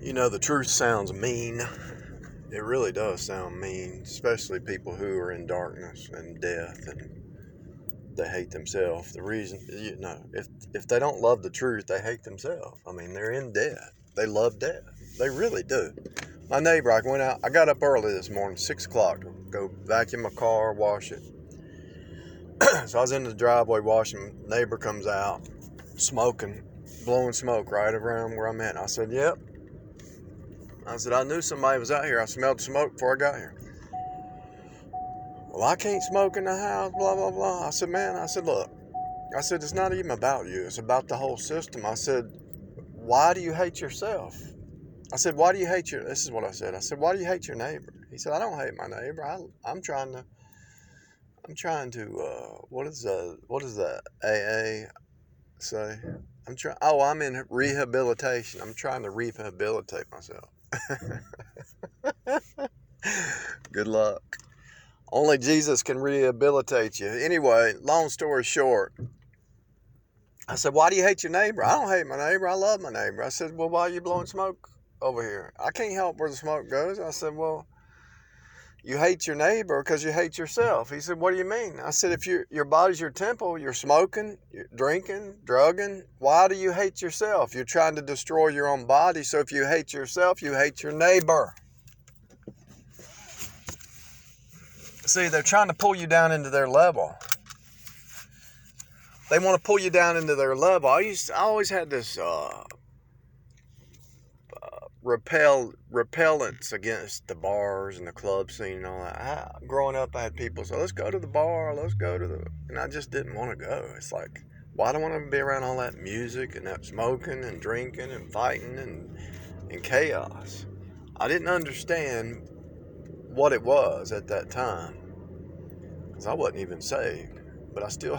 You know, the truth sounds mean. It really does sound mean, especially people who are in darkness and death and they hate themselves. The reason, if they don't love the truth, they hate themselves. I mean, they're in death. They love death. They really do. My neighbor, I got up early this morning, 6 o'clock, to go vacuum my car, wash it. So I was in the driveway washing. Neighbor comes out, smoking, blowing smoke right around where I'm at. And I said, yep. I said, I knew somebody was out here. I smelled smoke before I got here. Well, I can't smoke in the house, blah, blah, blah. I said, look. I said, it's not even about you. It's about the whole system. I said, why do you hate yourself? I said, this is what I said. I said, why do you hate your neighbor? He said, I don't hate my neighbor. I'm trying to, what does the AA say? I'm in rehabilitation. I'm trying to rehabilitate myself. Good luck. Only Jesus can rehabilitate you. Anyway, long story short, I said, why do you hate your neighbor? I don't hate my neighbor. I love my neighbor. I said, well, why are you blowing smoke over here? I can't help where the smoke goes. I said, well, you hate your neighbor because you hate yourself. He said, what do you mean? I said, if your body's your temple, you're smoking, you're drinking, drugging, why do you hate yourself? You're trying to destroy your own body. So if you hate yourself, you hate your neighbor. See, they're trying to pull you down into their level. They want to pull you down into their level. I always had this repellence against the bars and the club scene and all that. Growing up, I had people say, let's go to the bar, and I just didn't want to go. It's like, why do I want to be around all that music and that smoking and drinking and fighting and chaos? I didn't understand what it was at that time, because I wasn't even saved, but I still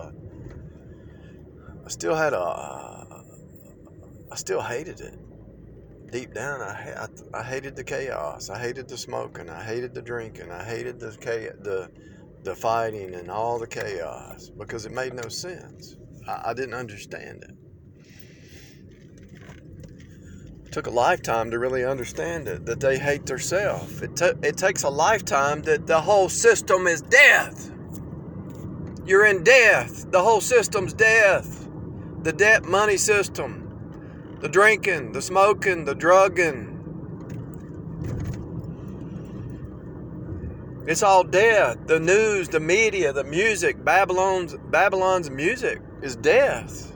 hated it. Deep down, I hated the chaos. I hated the smoking. I hated the drinking. I hated the fighting and all the chaos, because it made no sense. I didn't understand it. It took a lifetime to really understand it, that they hate themselves. It takes a lifetime that the whole system is death. You're in death. The whole system's death. The debt money system. The drinking, the smoking, the drugging. It's all death. The news, the media, the music, Babylon's music is death.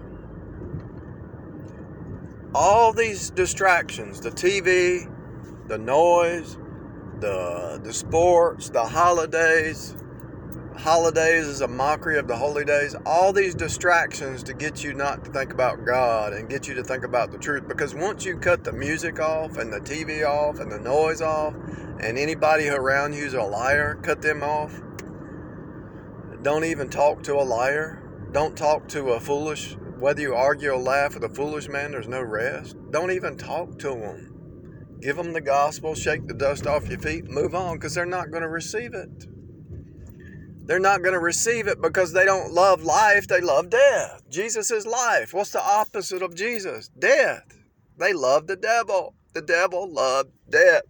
All these distractions, the TV, the noise, the sports, the holidays. Holidays is a mockery of the holy days. All these distractions to get you not to think about God and get you to think about the truth. Because once you cut the music off and the TV off and the noise off, and anybody around you who's a liar, cut them off. Don't even talk to a liar. Don't talk to a foolish, whether you argue or laugh with a foolish man, there's no rest. Don't even talk to them. Give them the gospel, shake the dust off your feet, move on, because they're not going to receive it. They're not going to receive it because they don't love life. They love death. Jesus is life. What's the opposite of Jesus? Death. They love the devil. The devil loved death.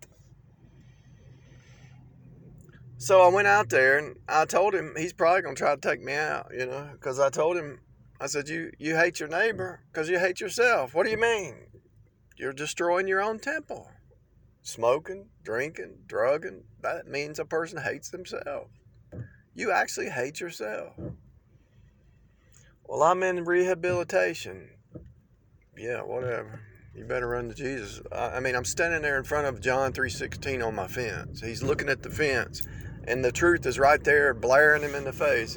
So I went out there and I told him he's probably going to try to take me out, because I told him, I said, you hate your neighbor because you hate yourself. What do you mean? You're destroying your own temple. Smoking, drinking, drugging, that means a person hates themselves. You actually hate yourself. Well, I'm in rehabilitation. Yeah, whatever. You better run to Jesus. I'm standing there in front of John 3:16 on my fence. He's looking at the fence, and the truth is right there, blaring him in the face.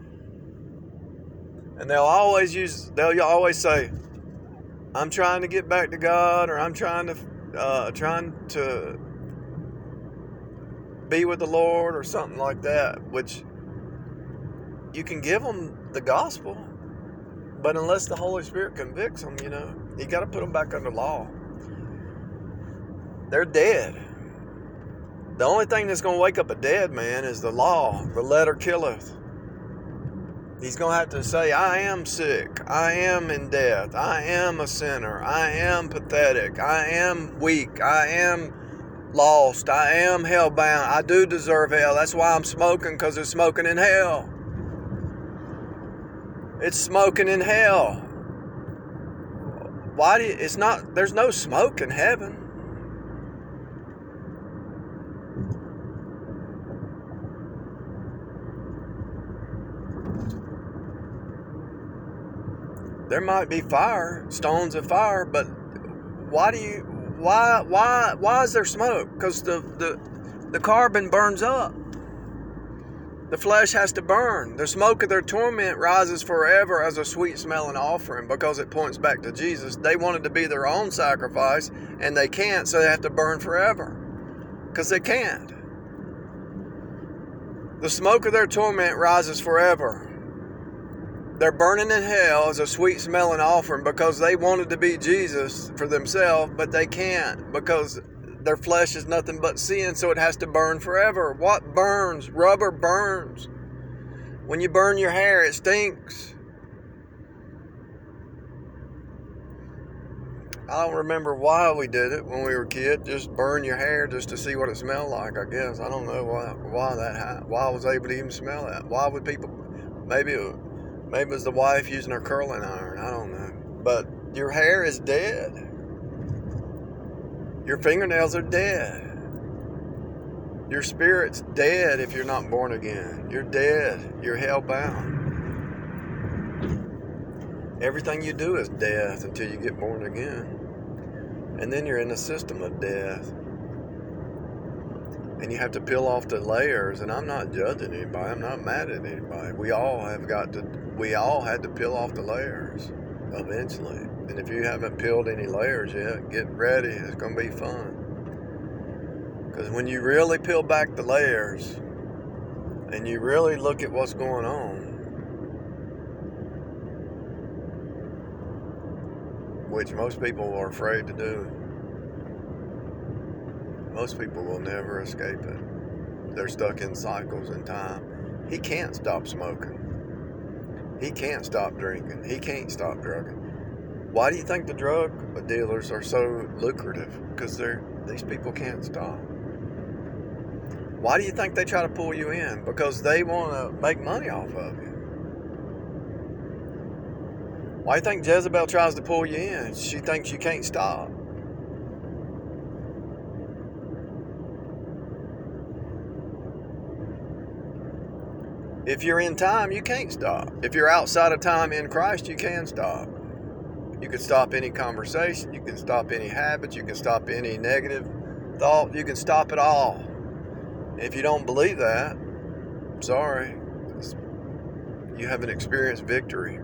And they'll always say, I'm trying to get back to God, or I'm trying to be with the Lord, or something like that, which you can give them the gospel, but unless the Holy Spirit convicts them, you got to put them back under law. They're dead. The only thing that's going to wake up a dead man is the law. The letter killeth. He's going to have to say, I am sick. I am in death. I am a sinner. I am pathetic. I am weak. I am lost. I am hellbound. I do deserve hell. That's why I'm smoking, because there's smoking in hell. It's smoking in hell. Why do you, it's not, there's no smoke in heaven. There might be fire, stones of fire, but why is there smoke? Because the carbon burns up. The flesh has to burn. The smoke of their torment rises forever as a sweet smelling offering, because it points back to Jesus. They wanted to be their own sacrifice, and they can't, so they have to burn forever. Because they can't. The smoke of their torment rises forever. They're burning in hell as a sweet smelling offering because they wanted to be Jesus for themselves, but they can't, because their flesh is nothing but sin, so it has to burn forever. What burns? Rubber burns. When you burn your hair, it stinks. I don't remember why we did it when we were kids. Just burn your hair just to see what it smelled like, I guess. I don't know why I was able to even smell that. Why would people, maybe it was the wife using her curling iron. I don't know. But your hair is dead. Your fingernails are dead. Your spirit's dead if you're not born again. You're dead. You're hellbound. Everything you do is death until you get born again. And then you're in a system of death. And you have to peel off the layers. And I'm not judging anybody. I'm not mad at anybody. We all had to peel off the layers eventually. And if you haven't peeled any layers yet, get ready. It's going to be fun. Because when you really peel back the layers and you really look at what's going on, which most people are afraid to do, most people will never escape it. They're stuck in cycles in time. He can't stop smoking. He can't stop drinking. He can't stop drugging. Why do you think the drug dealers are so lucrative? Because these people can't stop. Why do you think they try to pull you in? Because they want to make money off of you. Why do you think Jezebel tries to pull you in? She thinks you can't stop. If you're in time, you can't stop. If you're outside of time in Christ, you can stop. You can stop any conversation. You can stop any habits. You can stop any negative thought. You can stop it all. If you don't believe that, sorry, you haven't experienced victory.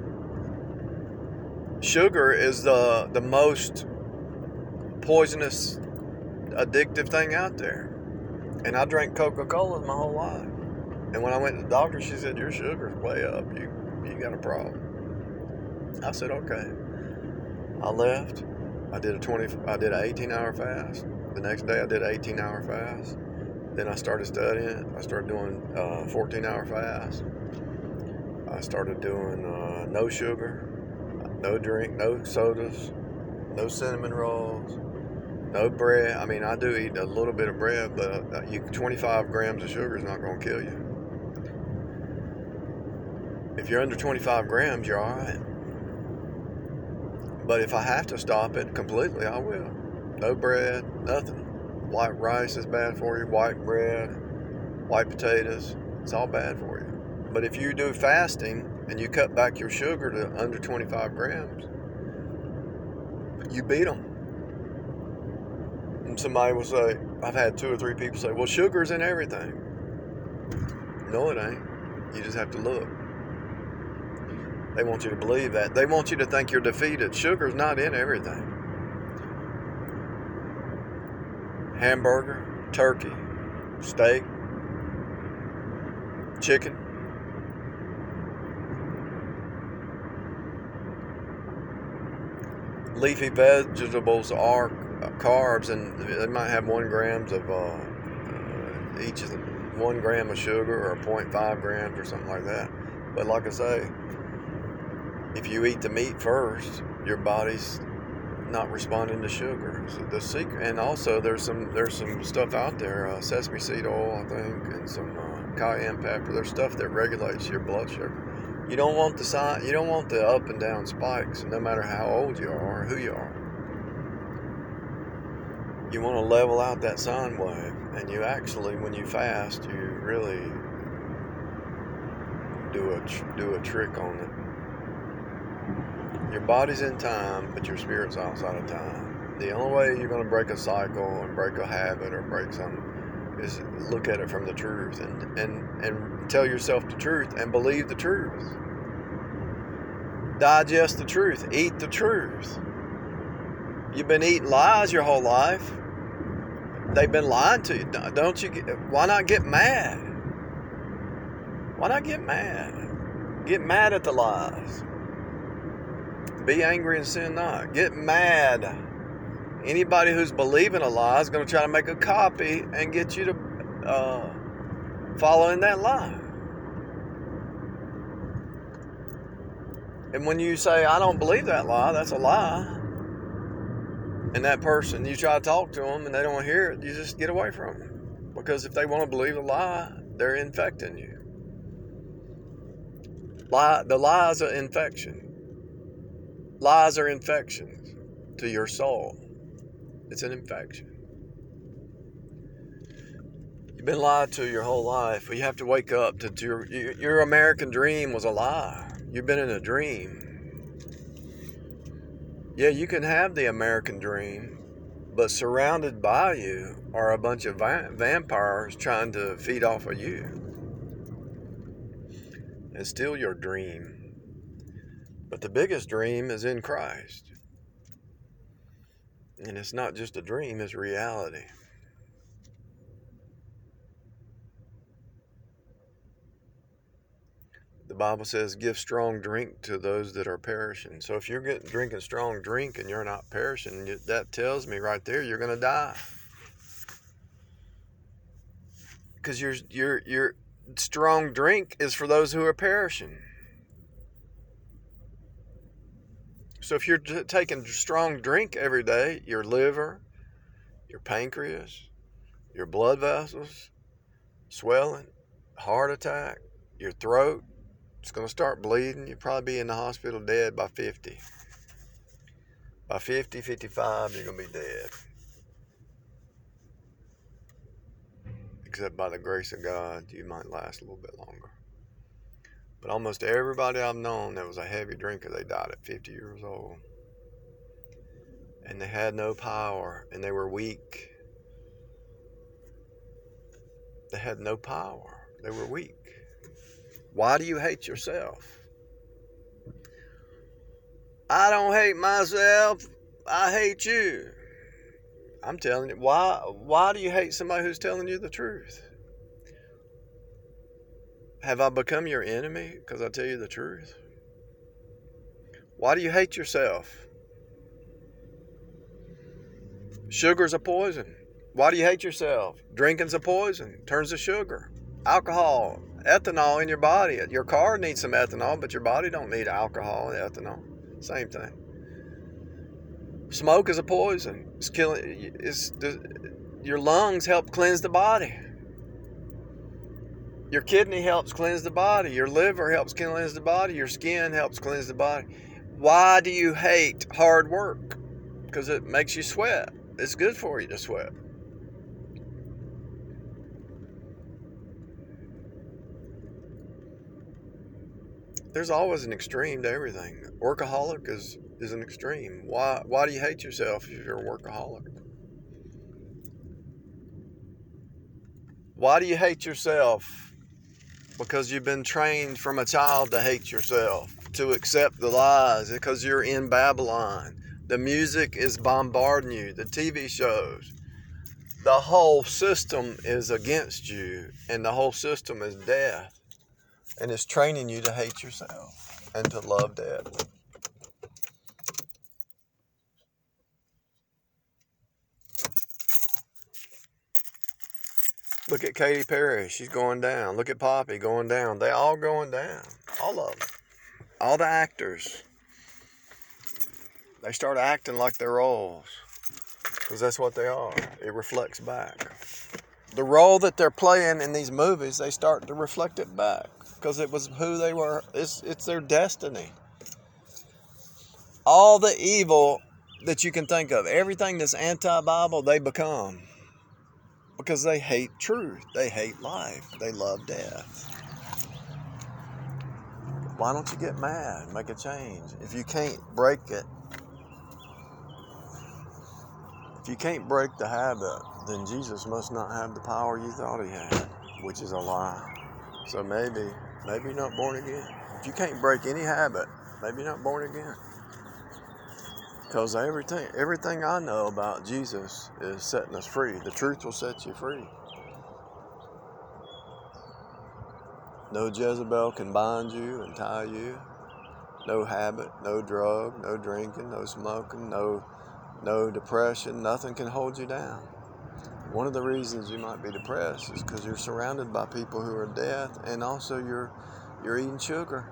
Sugar is the most poisonous, addictive thing out there. And I drank Coca-Cola my whole life. And when I went to the doctor, she said, your sugar's way up. You got a problem. I said, okay. I left. I did an 18-hour fast. The next day I did an 18-hour fast. Then I started studying. I started doing 14-hour fast. I started doing no sugar, no drink, no sodas, no cinnamon rolls, no bread. I mean, I do eat a little bit of bread, but 25 grams of sugar is not going to kill you. If you're under 25 grams, you're all right. But if I have to stop it completely, I will. No bread, nothing. White rice is bad for you. White bread, white potatoes, it's all bad for you. But if you do fasting and you cut back your sugar to under 25 grams, you beat them. And somebody will say, I've had 2 or 3 people say, well, sugar's in everything. No, it ain't. You just have to look. They want you to believe that. They want you to think you're defeated. Sugar's not in everything. Hamburger, turkey, steak, chicken. Leafy vegetables are carbs, and they might have 1 gram of each of them, 1 gram of sugar or 0.5 grams or something like that. But like I say, if you eat the meat first, your body's not responding to sugar. So the secret, and also there's some stuff out there, sesame seed oil, I think, and some cayenne pepper. There's stuff that regulates your blood sugar. You don't want the up and down spikes, no matter how old you are or who you are. You want to level out that sine wave, and you actually, when you fast, you really do a trick on it. Your body's in time, but your spirit's outside of time. The only way you're going to break a cycle and break a habit or break something is look at it from the truth and tell yourself the truth and believe the truth. Digest the truth. Eat the truth. You've been eating lies your whole life. They've been lying to you. Don't you? Why not get mad? Why not get mad? Get mad at the lies. Be angry and sin not. Get mad. Anybody who's believing a lie is going to try to make a copy and get you to follow in that lie. And when you say, I don't believe that lie, that's a lie. And that person, you try to talk to them and they don't hear it, you just get away from them. Because if they want to believe a lie, they're infecting you. The lies are infection. Lies are infections to your soul. It's an infection. You've been lied to your whole life. You have to wake up to your American dream was a lie. You've been in a dream. Yeah, you can have the American dream, but surrounded by you are a bunch of vampires trying to feed off of you and steal your dream. But the biggest dream is in Christ. And it's not just a dream, it's reality. The Bible says, give strong drink to those that are perishing. So if you're drinking strong drink and you're not perishing, that tells me right there you're going to die. Because your strong drink is for those who are perishing. So if you're taking strong drink every day, your liver, your pancreas, your blood vessels, swelling, heart attack, your throat, it's going to start bleeding. You'll probably be in the hospital dead by 50. By 50, 55, you're going to be dead. Except by the grace of God, you might last a little bit longer. But almost everybody I've known that was a heavy drinker, they died at 50 years old. And they had no power, and they were weak. They had no power. They were weak. Why do you hate yourself? I don't hate myself. I hate you. I'm telling you, why do you hate somebody who's telling you the truth? Have I become your enemy because I tell you the truth? Why do you hate yourself? Sugar's a poison. Why do you hate yourself? Drinking's a poison. Turns to sugar. Alcohol, ethanol in your body. Your car needs some ethanol, but your body don't need alcohol and ethanol. Same thing. Smoke is a poison. It's killing. Your lungs help cleanse the body. Your kidney helps cleanse the body. Your liver helps cleanse the body. Your skin helps cleanse the body. Why do you hate hard work? Because it makes you sweat. It's good for you to sweat. There's always an extreme to everything. Workaholic is an extreme. Why do you hate yourself if you're a workaholic? Why do you hate yourself? Because you've been trained from a child to hate yourself, to accept the lies, because you're in Babylon. The music is bombarding you, the TV shows. The whole system is against you, and the whole system is death. And it's training you to hate yourself and to love death. Look at Katy Perry. She's going down. Look at Poppy going down. They all going down. All of them. All the actors. They start acting like their roles. Because that's what they are. It reflects back. The role that they're playing in these movies, they start to reflect it back. Because it was who they were. It's their destiny. All the evil that you can think of, everything that's anti-Bible, they become. Because they hate truth. They hate life. They love death. Why don't you get mad? Make a change. If you can't break it, if you can't break the habit, then Jesus must not have the power you thought he had, which is a lie. So maybe you're not born again. If you can't break any habit, maybe you're not born again. Because everything I know about Jesus is setting us free. The truth will set you free. No Jezebel can bind you and tie you. No habit, no drug, no drinking, no smoking, no depression. Nothing can hold you down. One of the reasons you might be depressed is because you're surrounded by people who are death, and also you're eating sugar.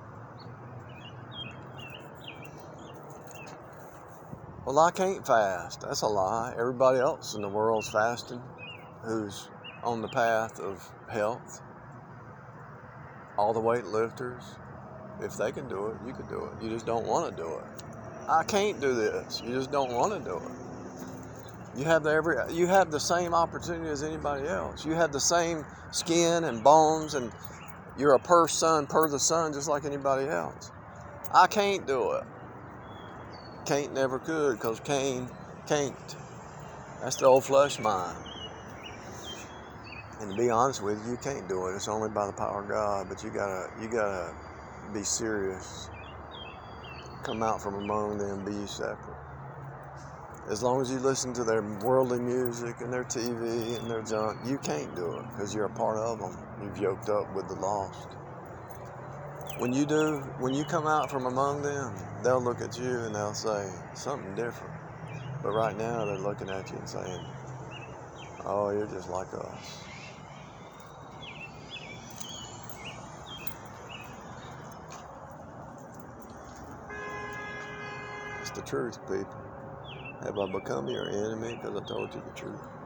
Well, I can't fast. That's a lie. Everybody else in the world's fasting who's on the path of health. All the weightlifters, if they can do it, you can do it. You just don't want to do it. I can't do this. You just don't want to do it. You have the same opportunity as anybody else. You have the same skin and bones, and you're a per the son, just like anybody else. I can't do it. Can't never could, because Cain can't. That's the old flesh mind. And to be honest with you, you can't do it. It's only by the power of God. But you gotta be serious. Come out from among them, be ye separate. As long as you listen to their worldly music and their TV and their junk, you can't do it because you're a part of them. You've yoked up with the lost. When you come out from among them, they'll look at you and they'll say something different. But right now they're looking at you and saying, oh, you're just like us. It's the truth, people. Have I become your enemy because I told you the truth?